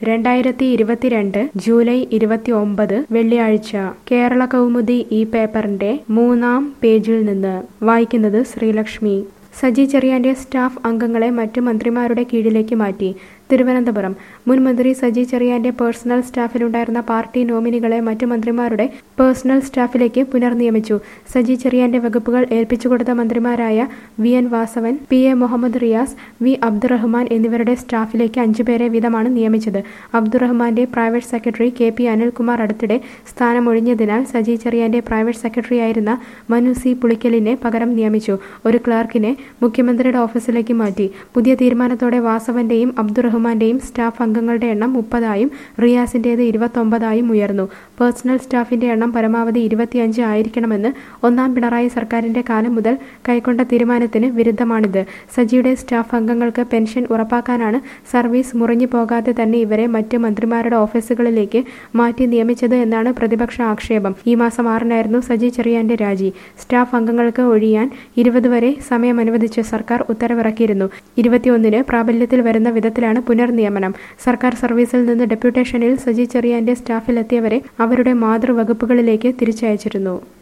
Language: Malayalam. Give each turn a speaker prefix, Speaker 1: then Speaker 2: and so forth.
Speaker 1: 2022 ജൂലൈ 29 വെള്ളിയാഴ്ച കേരള കൗമുദി ഈ പേപ്പറിന്റെ 3-ാം പേജിൽ നിന്ന് വായിക്കുന്നത് ശ്രീലക്ഷ്മി. സജി ചെറിയാന്റെ സ്റ്റാഫ് അംഗങ്ങളെ മറ്റു മന്ത്രിമാരുടെ കീഴിലേക്ക് മാറ്റി. തിരുവനന്തപുരം. മുൻ മന്ത്രി സജി ചെറിയാന്റെ പേഴ്സണൽ സ്റ്റാഫിലുണ്ടായിരുന്ന പാർട്ടി നോമിനികളെ മറ്റു മന്ത്രിമാരുടെ പേഴ്സണൽ സ്റ്റാഫിലേക്ക് പുനർനിയമിച്ചു. സജി ചെറിയാന്റെ വകുപ്പുകൾ ഏൽപ്പിച്ചുകൊടുത്ത മന്ത്രിമാരായ V N. Vasavan, P A. Muhammad Riyas, V. Abdurahiman എന്നിവരുടെ സ്റ്റാഫിലേക്ക് 5 പേരെ വീതമാണ് നിയമിച്ചത്. അബ്ദുറഹ്മാന്റെ പ്രൈവറ്റ് സെക്രട്ടറി കെ.പി. അനിൽകുമാർ അടുത്തിടെ സ്ഥാനമൊഴിഞ്ഞതിനാൽ സജി ചെറിയാന്റെ പ്രൈവറ്റ് സെക്രട്ടറിയായിരുന്ന മനു സി. പുളിക്കലിനെ പകരം നിയമിച്ചു. ഒരു ക്ലർക്കിനെ മുഖ്യമന്ത്രിയുടെ ഓഫീസിലേക്ക് മാറ്റി. പുതിയ തീരുമാനത്തോടെ വാസവന്റെയും അബ്ദുറഹ്മാന്റെയും സ്റ്റാഫ് അംഗങ്ങളുടെ എണ്ണം 30-ആയും റിയാസിന്റേത് 29-ആയും ഉയർന്നു. പേഴ്സണൽ സ്റ്റാഫിന്റെ എണ്ണം പരമാവധി 25 ആയിരിക്കണമെന്ന് 1-ാം പിണറായി സർക്കാരിന്റെ കാലം മുതൽ കൈക്കൊണ്ട തീരുമാനത്തിന് വിരുദ്ധമാണിത്. സജിയുടെ സ്റ്റാഫ് അംഗങ്ങൾക്ക് പെൻഷൻ ഉറപ്പാക്കാനാണ് സർവീസ് മുറിഞ്ഞു പോകാതെ തന്നെ ഇവരെ മറ്റ് മന്ത്രിമാരുടെ ഓഫീസുകളിലേക്ക് മാറ്റി നിയമിച്ചത് എന്നാണ് പ്രതിപക്ഷ ആക്ഷേപം. ഈ മാസം 6-നായിരുന്നു സജി ചെറിയാന്റെ രാജി. സ്റ്റാഫ് അംഗങ്ങൾക്ക് ഒഴിയാൻ 20 വരെ സമയം അനുവദിച്ച് സർക്കാർ ഉത്തരവിറക്കിയിരുന്നു. 21-ന് പ്രാബല്യത്തിൽ വരുന്ന വിധത്തിലാണ് പുനർനിയമനം. സർക്കാർ സർവീസിൽ നിന്ന് ഡെപ്യൂട്ടേഷനിൽ സജി ചെറിയാന്റെ സ്റ്റാഫിലെത്തിയവരെ അവരുടെ മാതൃവകുപ്പുകളിലേക്ക് തിരിച്ചയച്ചിരുന്നു.